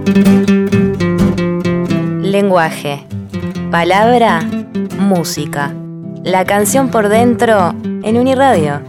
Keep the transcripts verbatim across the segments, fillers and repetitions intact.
Lenguaje, palabra, música. La canción por dentro en Uniradio.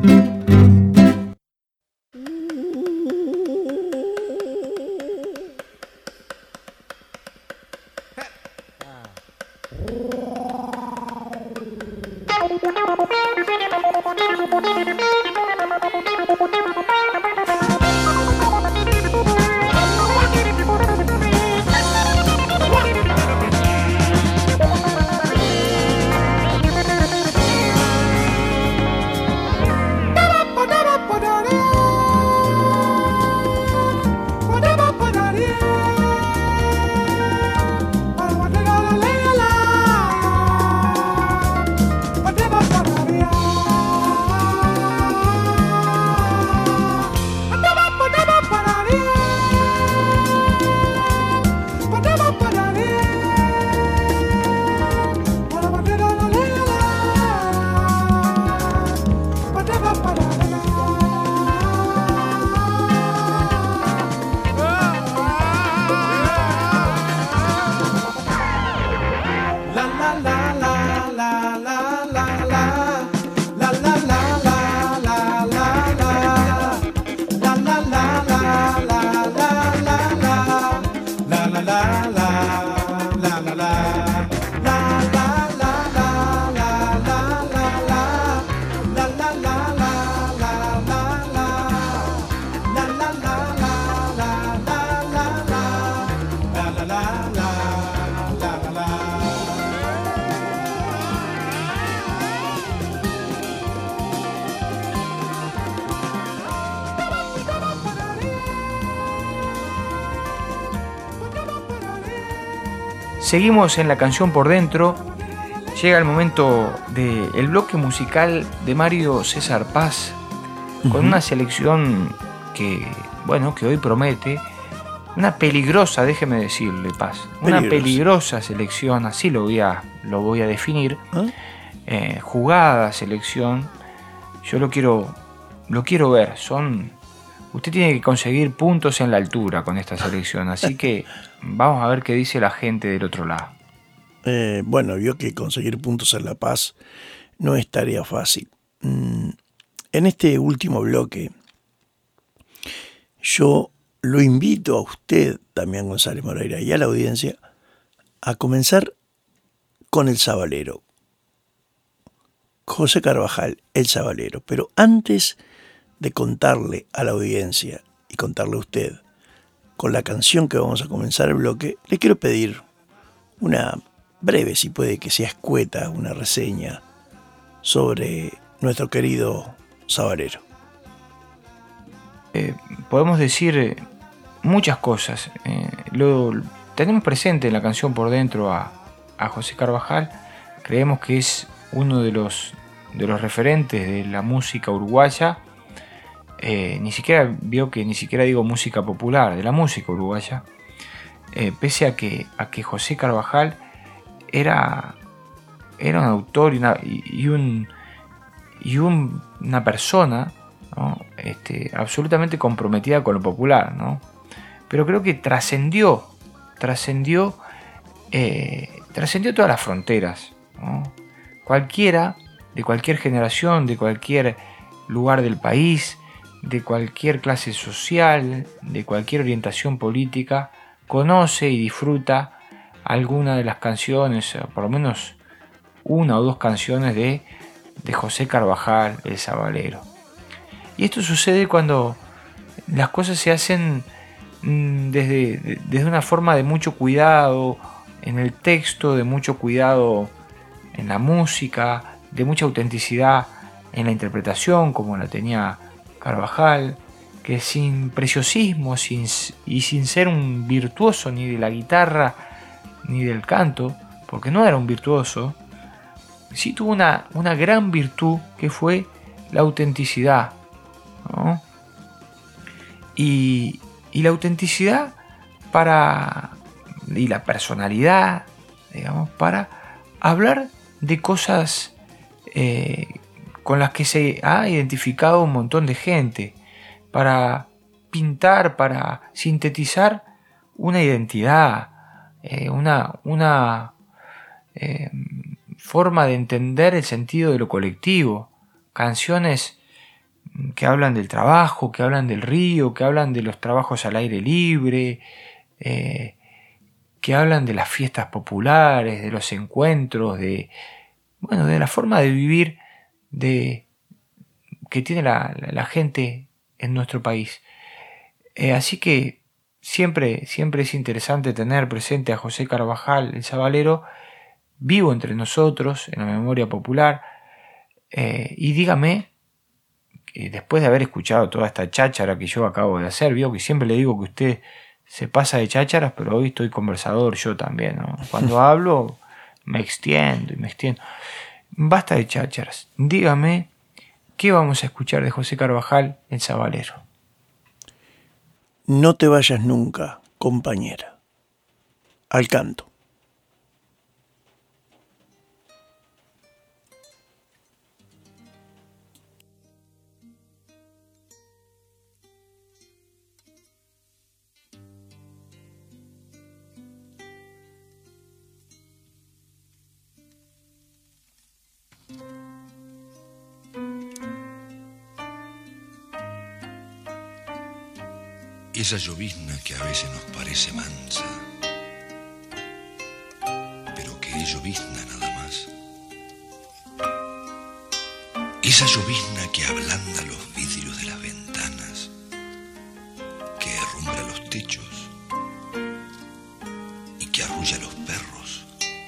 Seguimos en la canción por dentro. Llega el momento del bloque musical de Mario César Paz, con uh-huh. una selección que, bueno, que hoy promete una peligrosa, déjeme decirle, Paz, una peligrosa, peligrosa selección, así lo voy a, lo voy a definir, ¿eh? Eh, jugada selección. Yo lo quiero, lo quiero ver. Son, usted tiene que conseguir puntos en la altura con esta selección, así que vamos a ver qué dice la gente del otro lado. Eh, bueno, vio que conseguir puntos en La Paz no es tarea fácil. Mm, en este último bloque, yo lo invito a usted, Damián González Moreira, y a la audiencia a comenzar con El Sabalero. José Carvajal, El Sabalero. Pero antes de contarle a la audiencia y contarle a usted con la canción que vamos a comenzar el bloque, le quiero pedir una breve, si puede que sea escueta, una reseña sobre nuestro querido Sabalero. Eh, podemos decir muchas cosas. Eh, lo tenemos presente en la canción por dentro a, a José Carvajal. Creemos que es uno de los, de los referentes de la música uruguaya. Eh, ni siquiera vio que ni siquiera digo música popular, de la música uruguaya. Eh, pese a que, a que José Carvajal era, era un autor y, una, y, y, un, y un, una persona, ¿no? este, absolutamente comprometida con lo popular, ¿no? Pero creo que trascendió, trascendió, eh, trascendió todas las fronteras, ¿no? Cualquiera, de cualquier generación, de cualquier lugar del país, de cualquier clase social, de cualquier orientación política, conoce y disfruta alguna de las canciones, por lo menos una o dos canciones de, de José Carvajal, El Sabalero. Y esto sucede cuando las cosas se hacen desde, desde una forma de mucho cuidado en el texto, de mucho cuidado en la música, de mucha autenticidad en la interpretación, como la tenía Carvajal, que sin preciosismo sin, y sin ser un virtuoso ni de la guitarra ni del canto, porque no era un virtuoso, sí tuvo una, una gran virtud que fue la autenticidad, ¿no? Y, y la autenticidad para, y la personalidad, digamos, para hablar de cosas eh, con las que se ha identificado un montón de gente, para pintar, para sintetizar una identidad, eh, una, una eh, forma de entender el sentido de lo colectivo. Canciones que hablan del trabajo, que hablan del río, que hablan de los trabajos al aire libre, eh, que hablan de las fiestas populares, de los encuentros, de, bueno, de la forma de vivir de, que tiene la, la, la gente en nuestro país. Eh, así que siempre, siempre es interesante tener presente a José Carvajal, el Sabalero, vivo entre nosotros, en la memoria popular. Eh, y dígame, eh, después de haber escuchado toda esta cháchara que yo acabo de hacer, vio que siempre le digo que usted se pasa de chácharas, pero hoy estoy conversador yo también, ¿no? Cuando hablo me extiendo y me extiendo. Basta de chácharas. Dígame, ¿qué vamos a escuchar de José Carvajal, el Sabalero? No te vayas nunca, compañera. Al canto. Esa llovizna que a veces nos parece mansa, pero que es llovizna nada más. Esa llovizna que ablanda los vidrios de las ventanas, que herrumbra los techos y que arrulla a los perros.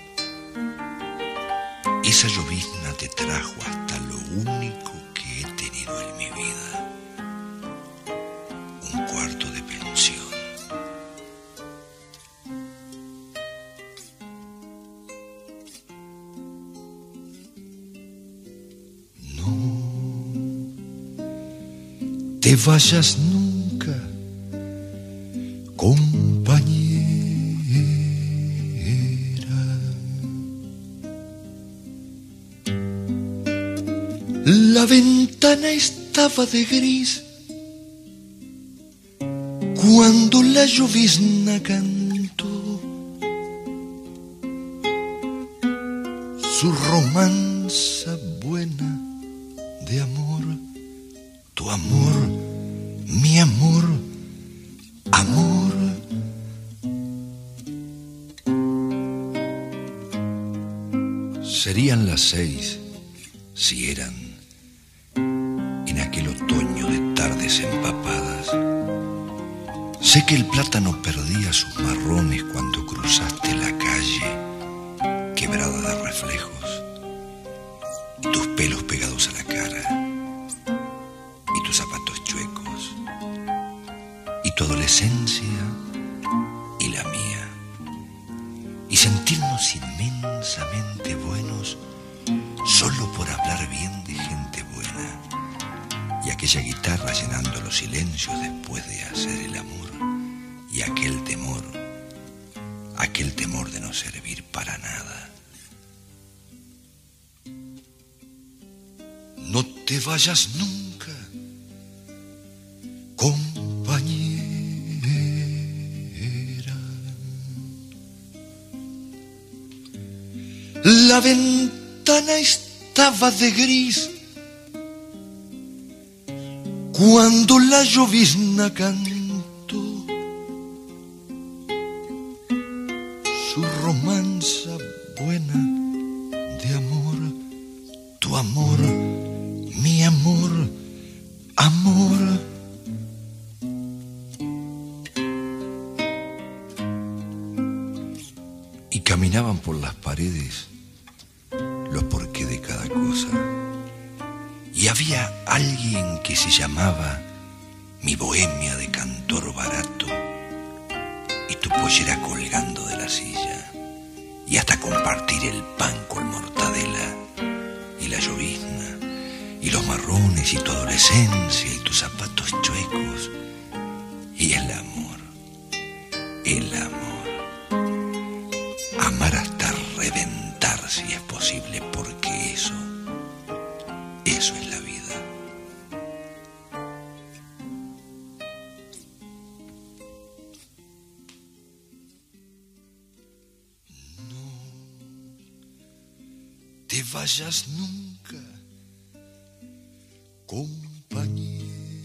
Esa llovizna te trajo hasta lo único que he tenido en mi vida. Un cuarto de pensión. No te vayas nunca, compañera. La ventana estaba de gris cuando la llovizna cantó su romanza buena de amor, tu amor, mi amor, amor. Serían las seis si eran en aquel otoño de tardes empapadas. Sé que el plátano perdía sus marrones cuando cruzaste la calle, quebrada de reflejos, y tus pelos pegados a la cara, y tus zapatos chuecos, y tu adolescencia y la mía, y sentirnos inmensamente buenos solo por hablar bien de gente buena, y aquella guitarra llenando los silencios después de hacer el amor. Y aquel temor, aquel temor de no servir para nada. No te vayas nunca, compañera. La ventana estaba de gris cuando la llovizna cantó su romanza buena de amor, tu amor, mi amor, amor. Y caminaban por las paredes los porqué de cada cosa. Y había alguien que se llamaba mi bohemia de cantor barato, y tu pollera colgando de la silla, y hasta compartir el pan con mortadela, y la llovizna, y los marrones, y tu adolescencia, y tus zapatos chuecos, y el amor, el amor. Amar hasta reventar si es posible, porque eso, eso es la vida. te vayas nunca, compañera.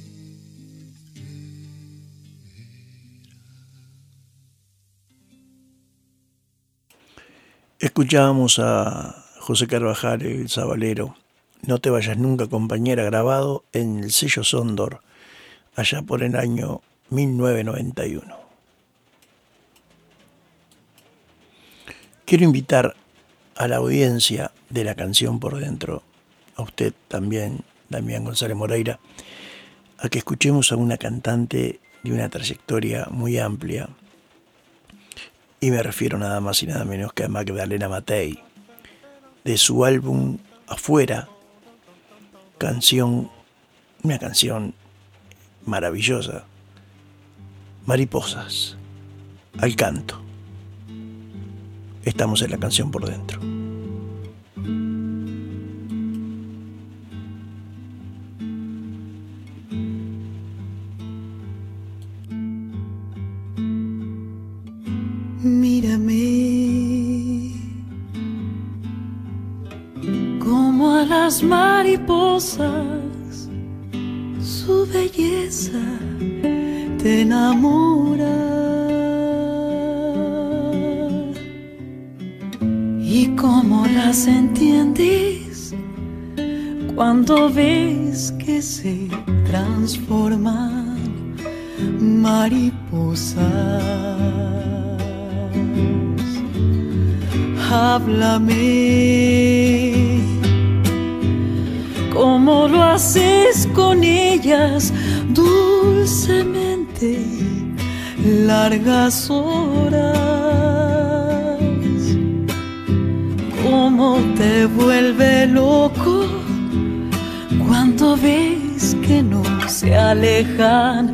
Escuchábamos a José Carvajal, el Sabalero, No te vayas nunca, compañera, grabado en el sello Sondor, allá por el año mil novecientos noventa y uno. Quiero invitar a la audiencia de La Canción por Dentro, a usted también, Damián González Moreira, a que escuchemos a una cantante de una trayectoria muy amplia, y me refiero nada más y nada menos que a Magdalena Matei, de su álbum Afuera, canción, una canción maravillosa, Mariposas, al canto. Estamos en La Canción por Dentro. Mírame como a las mariposas, su belleza te enamora, y como las entiendes cuando ves que se transforman mariposas. Háblame como lo haces con ellas dulcemente largas horas, como te vuelve loco cuando ves que no se alejan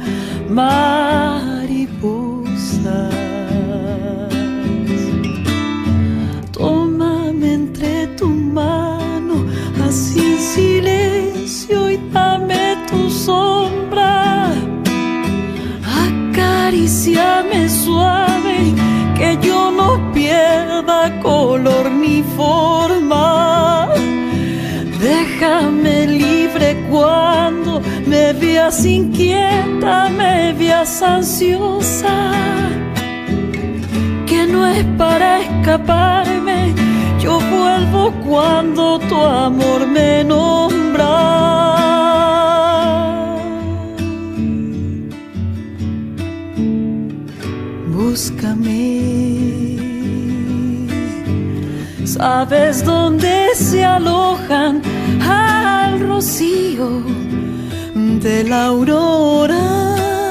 mariposas. Tómame entre tu mano, así en silencio, y dame tu sombra. Acaríciame suave, que yo no pierda color ni forma. Déjame libre cuando me veas inquieta, me veas ansiosa. Que no es para escaparme, yo vuelvo cuando tu amor me nombra. Búscame, sabes dónde se alojan al rocío de la aurora.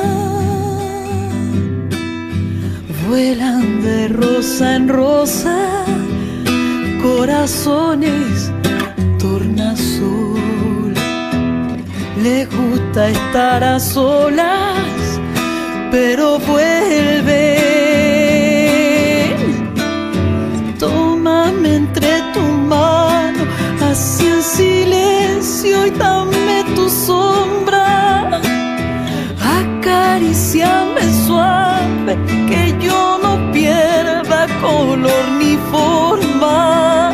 Vuelan de rosa en rosa, corazones tornasol. Le gusta estar a solas, pero vuelven. Tómame entre tu mano, así en silencio, y dame tu sombra. Acaríciame suave, que yo no pierda color ni forma.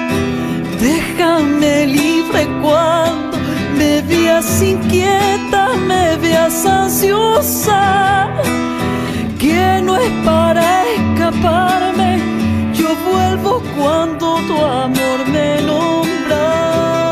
Déjame libre cuando me veas inquieta, me veas ansiosa. Que no es para escaparme, yo vuelvo cuando tu amor me nombra.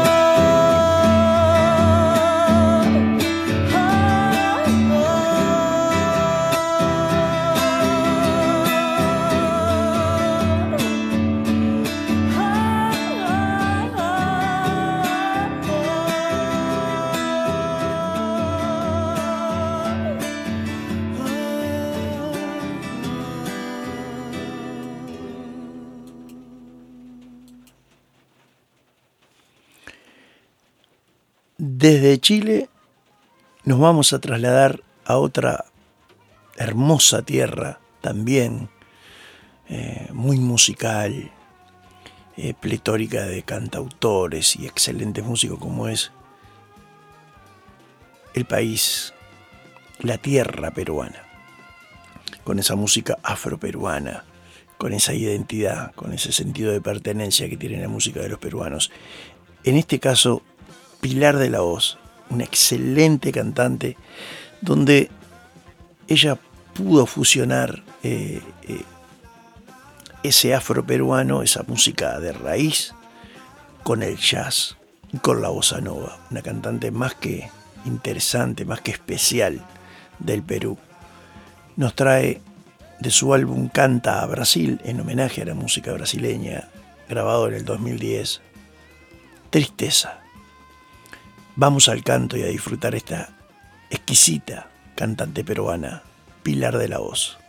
Desde Chile nos vamos a trasladar a otra hermosa tierra también, eh, muy musical, eh, pletórica de cantautores y excelentes músicos como es el país, la tierra peruana, con esa música afroperuana, con esa identidad, con ese sentido de pertenencia que tiene la música de los peruanos. En este caso, Pilar de la Hoz, una excelente cantante, donde ella pudo fusionar eh, eh, ese afroperuano, esa música de raíz, con el jazz y con la bossa nova. Una cantante más que interesante, más que especial del Perú. Nos trae de su álbum Canta a Brasil, en homenaje a la música brasileña, grabado en el dos mil diez, Tristeza. Vamos al canto y a disfrutar esta exquisita cantante peruana, Pilar de la Hoz.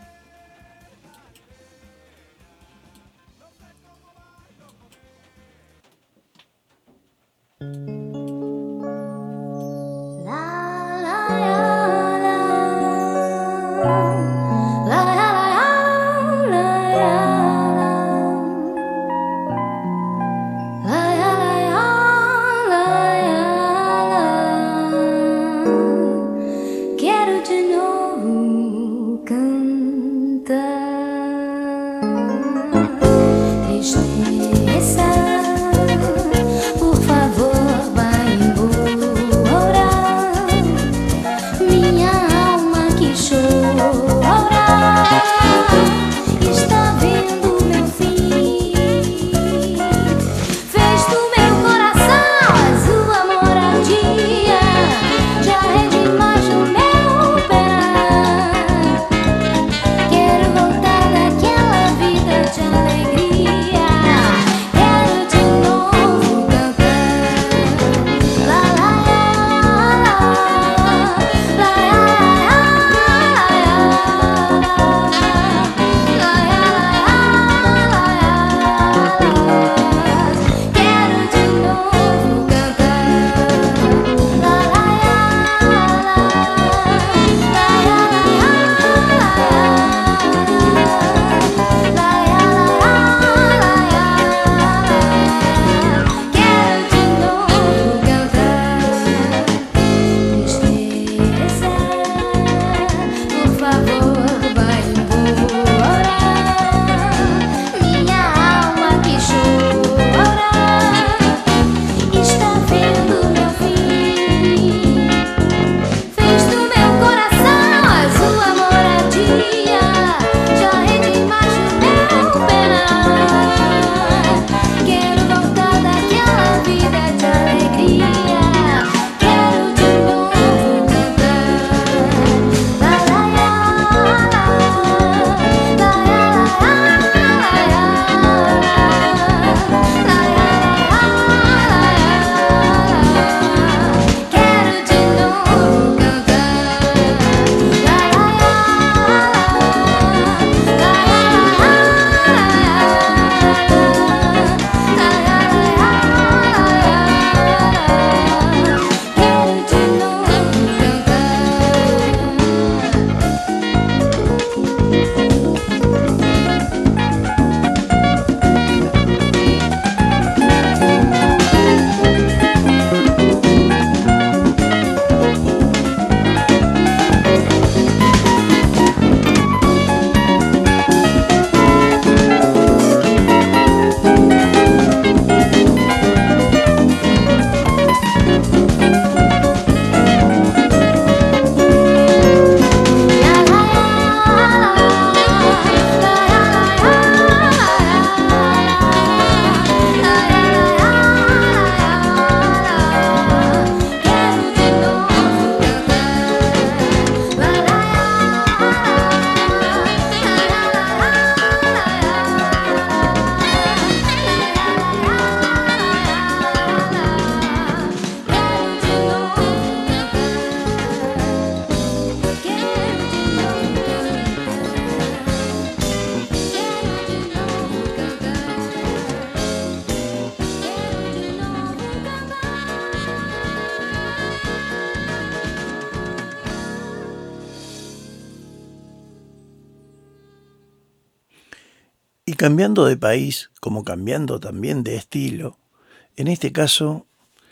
Y cambiando de país, como cambiando también de estilo, en este caso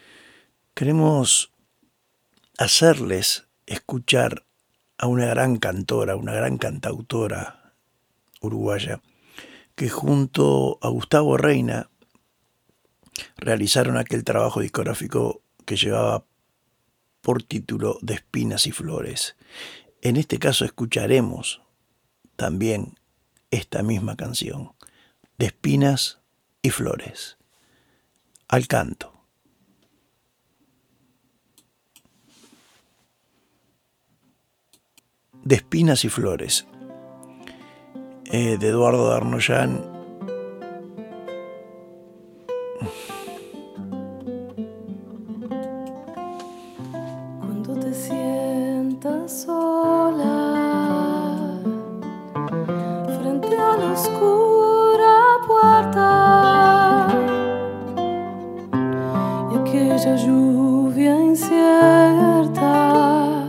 queremos hacerles escuchar a una gran cantora, una gran cantautora uruguaya, que junto a Gustavo Reina realizaron aquel trabajo discográfico que llevaba por título De Espinas y Flores. En este caso escucharemos también esta misma canción, De Espinas y Flores, al canto. De Espinas y Flores, eh, de Eduardo Darnoyan. Cuando te sientas sola frente a la oscura puerta y aquella lluvia incierta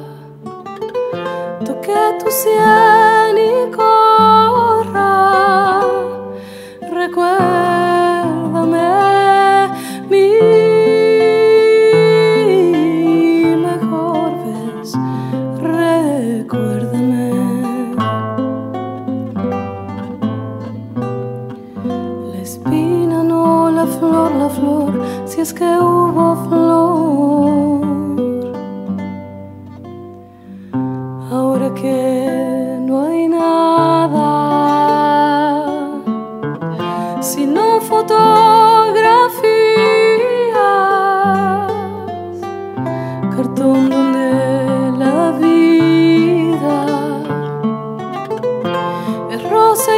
toque tu sien y corra, recuérdame mi mejor vez, recuérdame. La espina, no la flor, la flor, si es que hubo flor. Ahora que no hay nada, sino fotografías, cartón donde la vida es rosa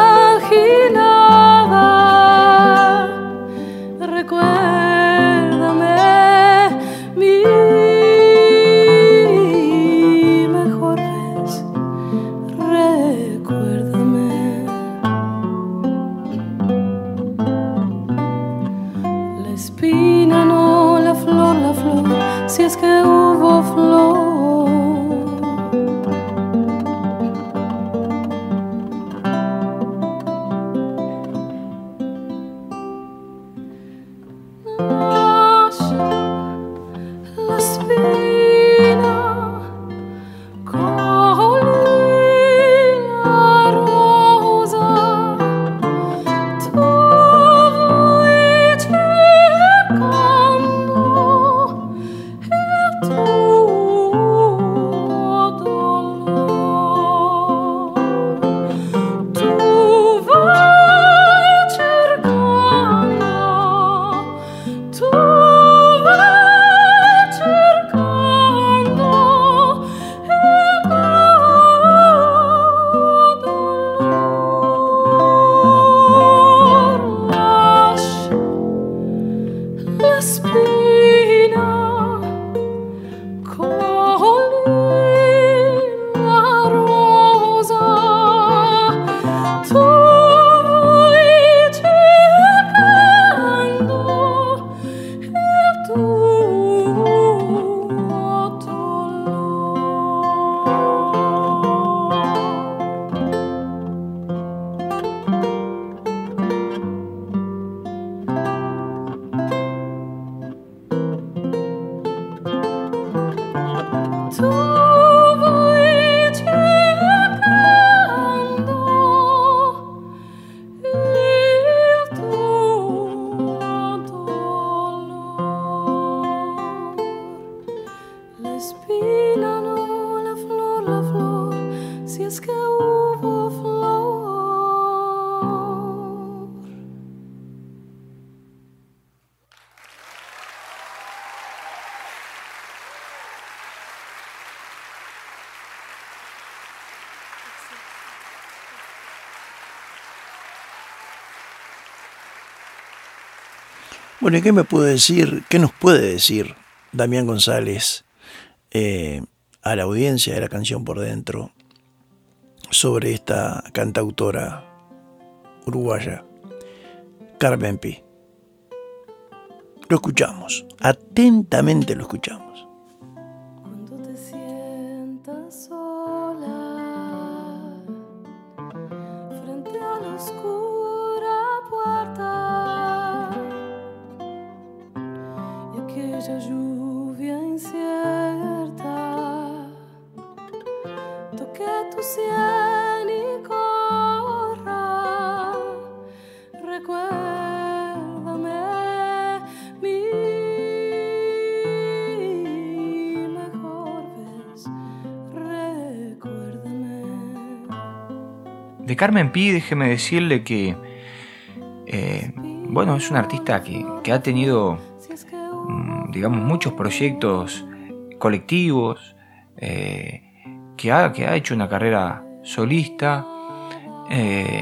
imaginada, recuérdame mi si es que hubo flor. La espina, colina rosa, tu voy cercando Bueno, ¿y qué me puede decir, qué nos puede decir Damián González eh, a la audiencia de La Canción por Dentro sobre esta cantautora uruguaya, Carmen Pi? Lo escuchamos, atentamente lo escuchamos. Cuando te sientas sola frente a la oscura puerta y aquella lluvia incierta toque tu sien y corra, de Carmen Pi, déjeme decirle que, eh, bueno, es una artista que, que ha tenido, digamos, muchos proyectos colectivos, eh, que, ha, que ha hecho una carrera solista. Eh,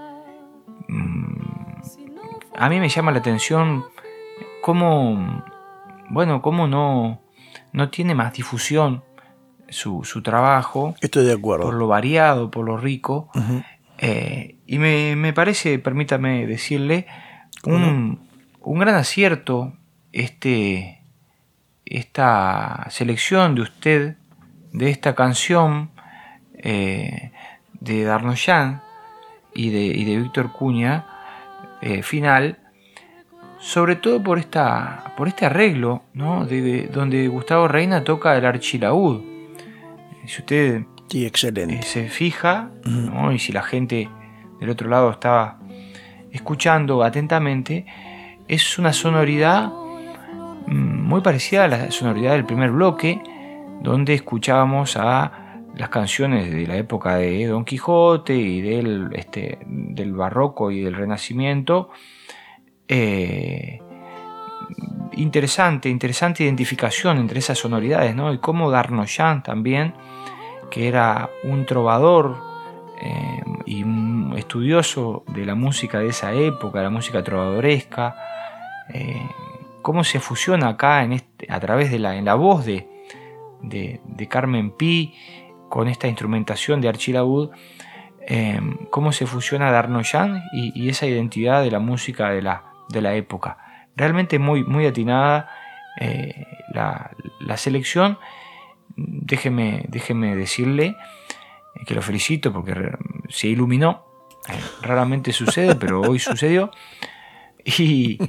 a mí me llama la atención cómo, bueno, cómo no, no tiene más difusión su, su trabajo. Estoy de acuerdo. Por lo variado, por lo rico. Uh-huh. Eh, y me, me parece, permítame decirle, un, un gran acierto este, esta selección de usted de esta canción eh, de Darnoyan y de, y de Víctor Cunha, eh, final, sobre todo por esta por este arreglo, ¿no? de, de, donde Gustavo Reina toca el archilaúd. Si usted sí, excelente. Eh, se fija, ¿no? Y si la gente del otro lado estaba escuchando atentamente, es una sonoridad muy parecida a la sonoridad del primer bloque, donde escuchábamos a las canciones de la época de Don Quijote y del, este, del barroco y del renacimiento. Eh, interesante, interesante identificación entre esas sonoridades, ¿no? Y cómo Darnoyan también, que era un trovador eh, y un estudioso de la música de esa época, la música trovadoresca, eh, cómo se fusiona acá en este, a través de la, en la voz de, de, de Carmen Pi, con esta instrumentación de archilaúd, eh, cómo se fusiona Darnoyan y, y esa identidad de la música de la, de la época. Realmente muy, muy atinada eh, la, la selección. Déjeme, déjeme decirle que lo felicito porque se iluminó. Eh, raramente sucede, pero hoy sucedió. Y,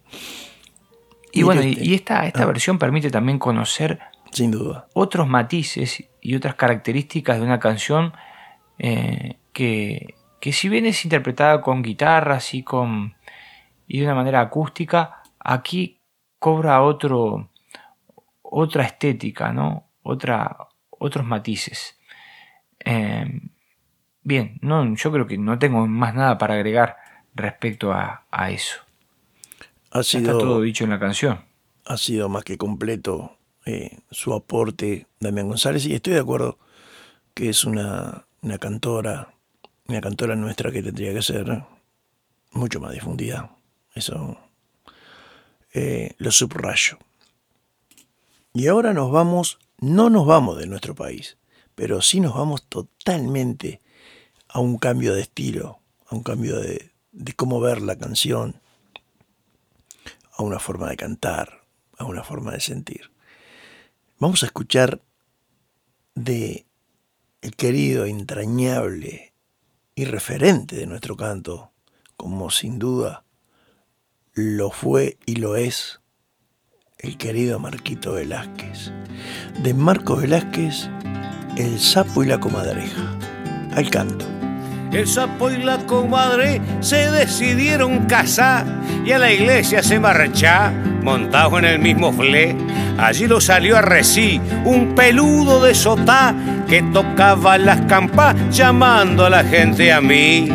y bueno, y, y esta, esta versión permite también conocer, sin duda, otros matices y otras características de una canción eh, que, que si bien es interpretada con guitarras y, con, y de una manera acústica, aquí cobra otro, otra estética, ¿no? Otra, otros matices. Eh, bien, no, yo creo que no tengo más nada para agregar respecto a, a eso. Ha sido, está todo dicho en la canción. Ha sido más que completo eh, su aporte, Damián González, y estoy de acuerdo que es una, una cantora, una cantora nuestra que tendría que ser mucho más difundida. Eso eh, lo subrayo. Y ahora nos vamos, no nos vamos de nuestro país, pero sí nos vamos totalmente a un cambio de estilo, a un cambio de, de cómo ver la canción, a una forma de cantar, a una forma de sentir. Vamos a escuchar de el querido, entrañable y referente de nuestro canto, como sin duda lo fue y lo es, el querido Marquito Velázquez. De Marcos Velázquez, El sapo y la comadreja. Al canto. El sapo y la comadre se decidieron casar y a la iglesia se marchá, montados en el mismo flé. Allí lo salió a recí un peludo de sotá que tocaba las campas llamando a la gente a mí.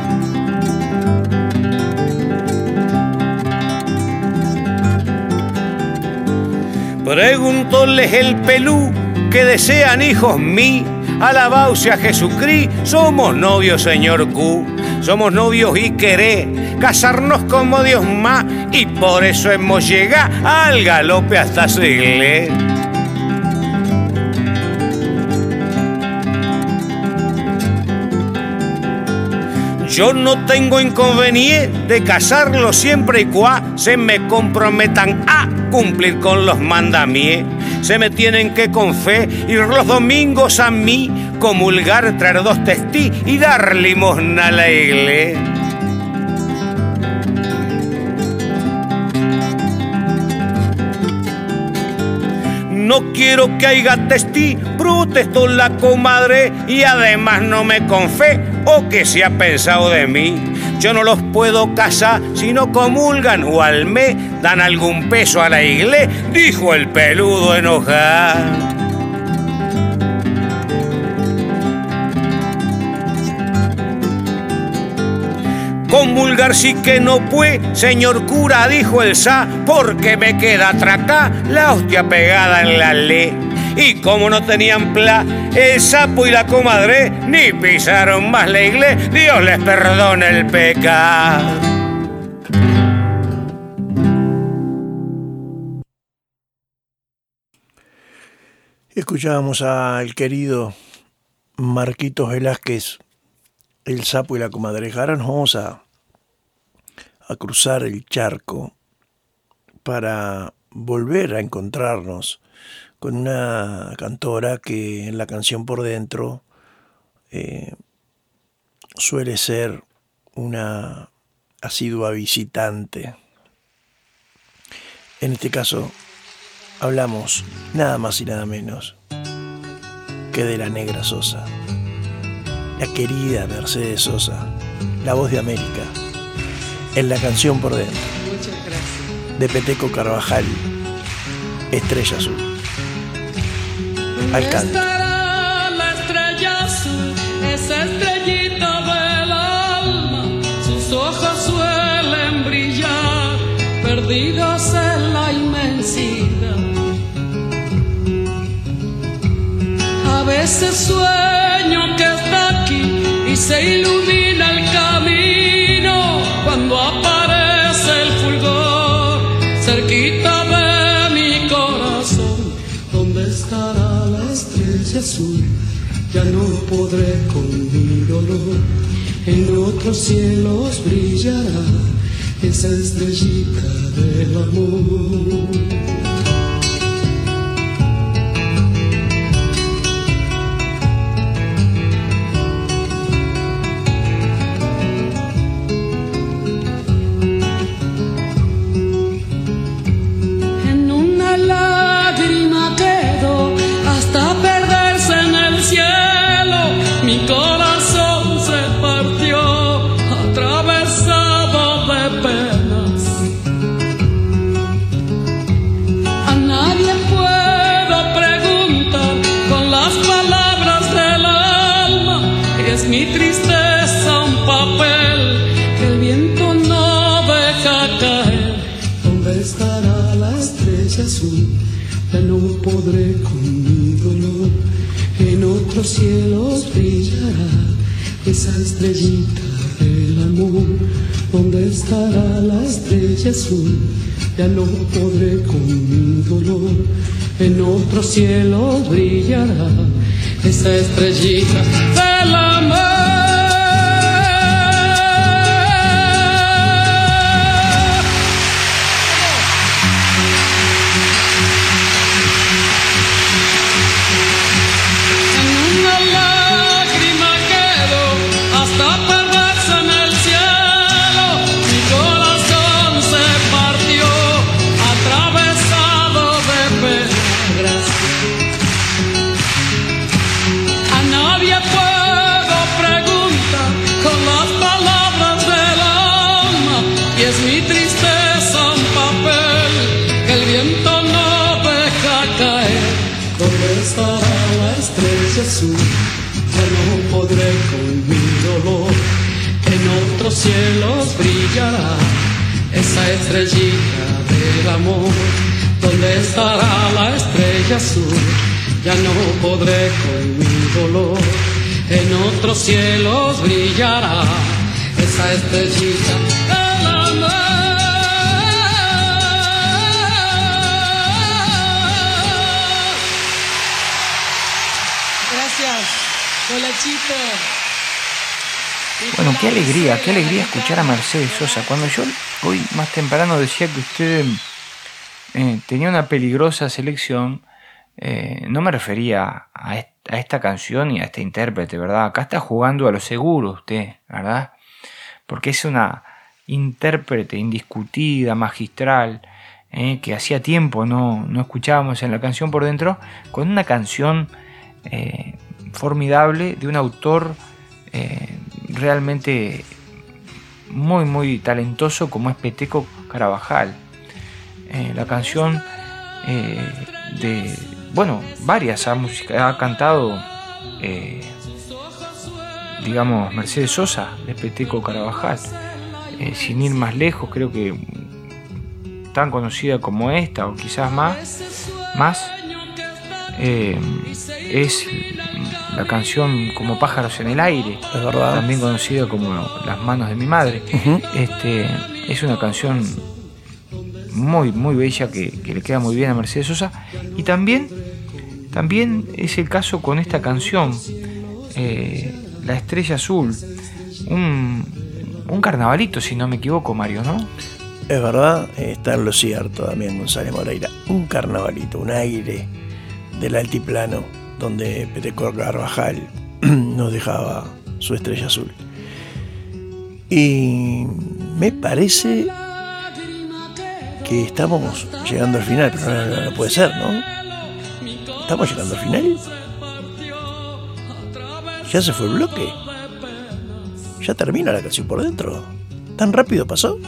Preguntóles el pelú que desean hijos mí. Alabaos a Jesucristo, somos novios, señor Q. Somos novios y queré casarnos como Dios más, y por eso hemos llegado al galope hasta su iglesia. Yo no tengo inconveniente de casarlo siempre y cuando se me comprometan a cumplir con los mandamientos. Se me tienen que con fe ir los domingos a mí, comulgar, traer dos testigos y dar limosna a la iglesia. No quiero que haya testí, protestó la comadre, y además no me confé o que se ha pensado de mí. Yo no los puedo casar si no comulgan o al mes dan algún peso a la iglesia, dijo el peludo enojado. comulgar sí que no puede, señor cura, dijo el sa, porque me queda atracá la hostia pegada en la ley. Y como no tenían pla, el sapo y la comadre ni pisaron más la iglesia, Dios les perdone el pecado. Escuchábamos al querido Marquitos Velázquez, el sapo y la comadre. Ahora nos vamos a, a cruzar el charco para volver a encontrarnos con una cantora que en la canción Por Dentro eh, suele ser una asidua visitante. En este caso hablamos nada más y nada menos que de la Negra Sosa, la querida Mercedes Sosa, la voz de América, en la canción Por Dentro. Muchas gracias. De Peteco Carvajal, Estrella Azul. Al canto. Estará la estrella azul, esa estrellita del alma, sus ojos suelen brillar, perdidos en la inmensidad. A veces sueño que está aquí y se ilumina el camino cuando aparece el fulgor cerquita de mi corazón. ¿Dónde estará la estrella azul? Ya no podré con mi dolor. En otros cielos brillará esa estrellita del amor. Ya no podré con mi dolor, en otros cielos brillará esa estrellita del amor. ¿Dónde estará la estrella azul? Ya no podré con mi dolor, en otros cielos brillará esa estrellita del amor. Azul, ya no podré con mi dolor, en otros cielos brillará esa estrellita del amor. ¿Dónde estará la estrella azul? Ya no podré con mi dolor, en otros cielos brillará esa estrellita del amor. Bueno, qué alegría, qué alegría escuchar a Mercedes Sosa. Cuando yo hoy más temprano decía que usted eh, tenía una peligrosa selección, eh, no me refería a, est- a esta canción y a este intérprete, ¿verdad? Acá está jugando a lo seguro usted, ¿verdad? Porque es una intérprete indiscutida, magistral, eh, que hacía tiempo no, no escuchábamos en la canción Por Dentro, con una canción eh, formidable de un autor eh, realmente muy muy talentoso como es Peteco Carvajal. Eh, la canción eh, de, bueno, varias ha, musica, ha cantado eh, digamos Mercedes Sosa de Peteco Carvajal. eh, sin ir más lejos, creo que tan conocida como esta, o quizás más, más eh, es la canción Como pájaros en el aire, Es verdad. también conocida como Las manos de mi madre. Uh-huh. Este, es una canción muy, muy bella que, que le queda muy bien a Mercedes Sosa. Y también, también es el caso con esta canción, eh, La estrella azul, un, un carnavalito, si no me equivoco, Mario, ¿no? Es verdad, está en lo cierto también González Moreira. Un carnavalito, un aire del altiplano donde Peteco Carvajal nos dejaba su estrella azul. Y me parece que estamos llegando al final, pero no, no, no puede ser, ¿no? ¿Estamos llegando al final? ¿Ya se fue el bloque? ¿Ya termina la canción por dentro? ¿Tan rápido pasó?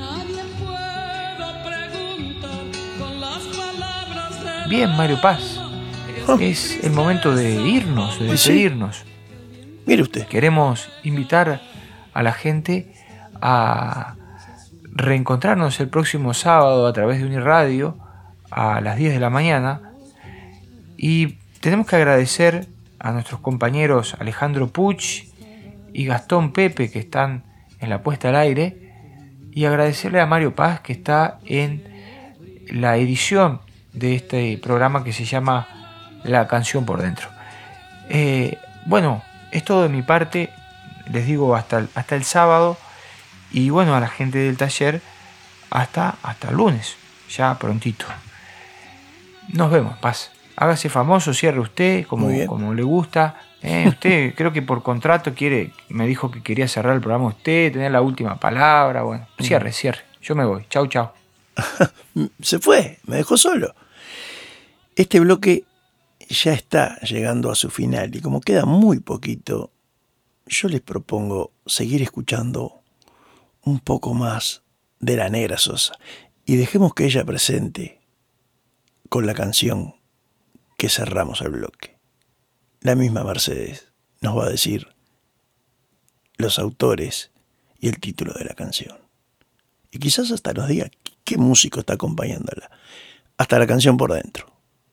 Bien, Mario Paz. Oh. Es el momento de irnos, de Sí. despedirnos. Mire usted. Queremos invitar a la gente a reencontrarnos el próximo sábado a través de Uniradio a las diez de la mañana. Y tenemos que agradecer a nuestros compañeros Alejandro Puch y Gastón Pepe, que están en la puesta al aire, y agradecerle a Mario Paz, que está en la edición de este programa que se llama La Canción por Dentro. Eh, bueno, es todo de mi parte. Les digo hasta el, hasta el sábado. Y bueno, a la gente del taller hasta, hasta el lunes, ya prontito. Nos vemos, Paz. Hágase famoso, cierre usted como, como le gusta. Eh, usted creo que por contrato quiere, me dijo que quería cerrar el programa usted, tener la última palabra. Bueno, cierre, cierre. Yo me voy. Chau, chau. Se fue, me dejó solo. Este bloque ya está llegando a su final y como queda muy poquito, yo les propongo seguir escuchando un poco más de la Negra Sosa y dejemos que ella presente con la canción que cerramos el bloque. La misma Mercedes nos va a decir los autores y el título de la canción. Y quizás hasta nos diga qué músico está acompañándola. Hasta la canción por dentro.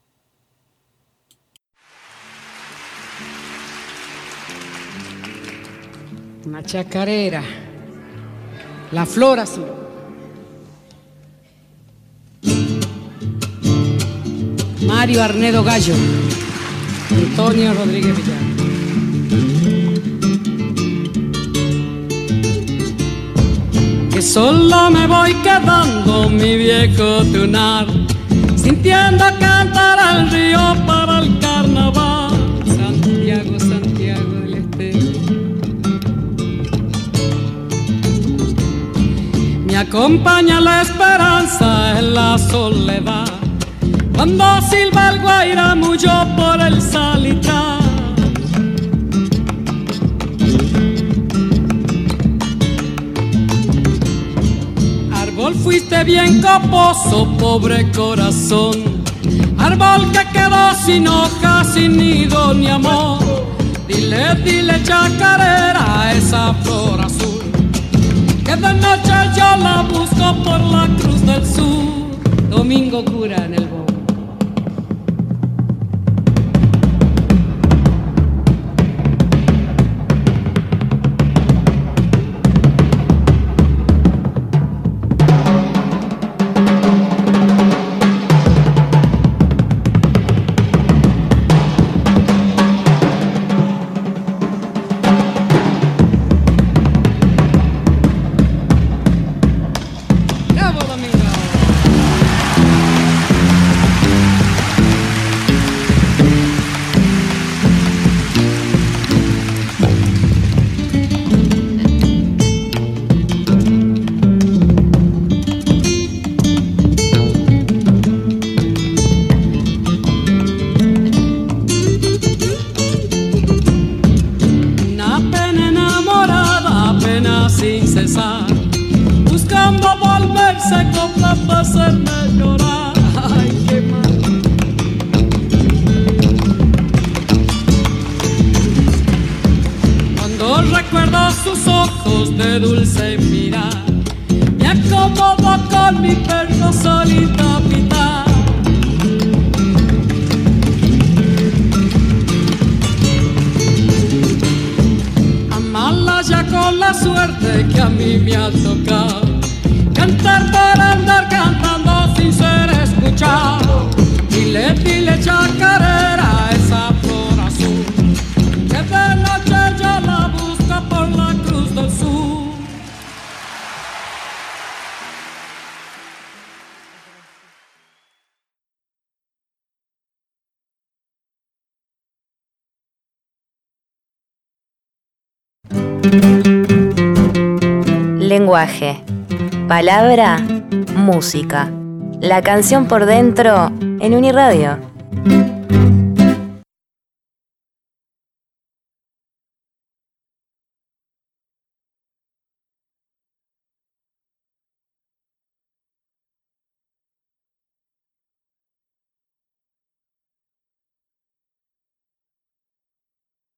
Una chacarera, La Flor Azul. Mario Arnedo Gallo, Antonio Rodríguez Villar. Que solo me voy quedando, mi viejo tunar, sintiendo cantar al río para el carnaval. Santiago, Santiago del Estero. Me acompaña la esperanza en la soledad, cuando silba el guairamullo por el salitral. Árbol fuiste bien coposo, pobre corazón, árbol que quedó sin hojas, sin nido ni amor. Dile, dile chacarera a esa flor azul, que de noche yo la busco por la Cruz del Sur. Domingo Cura en el Bobo. Buscando volverse copla para hacerme llorar. Ay, qué mal. Cuando recuerdo sus ojos de dulce mirar, acomodo con mi perro solito pitar. Amarla ya con la suerte que a mí me ha tocado, cantar para andar cantando sin ser escuchado. Dile, dile chacarera, esa flor azul, que de noche yo la busco por la Cruz del Sur. Lenguaje, palabra, música. La canción por dentro en Uniradio.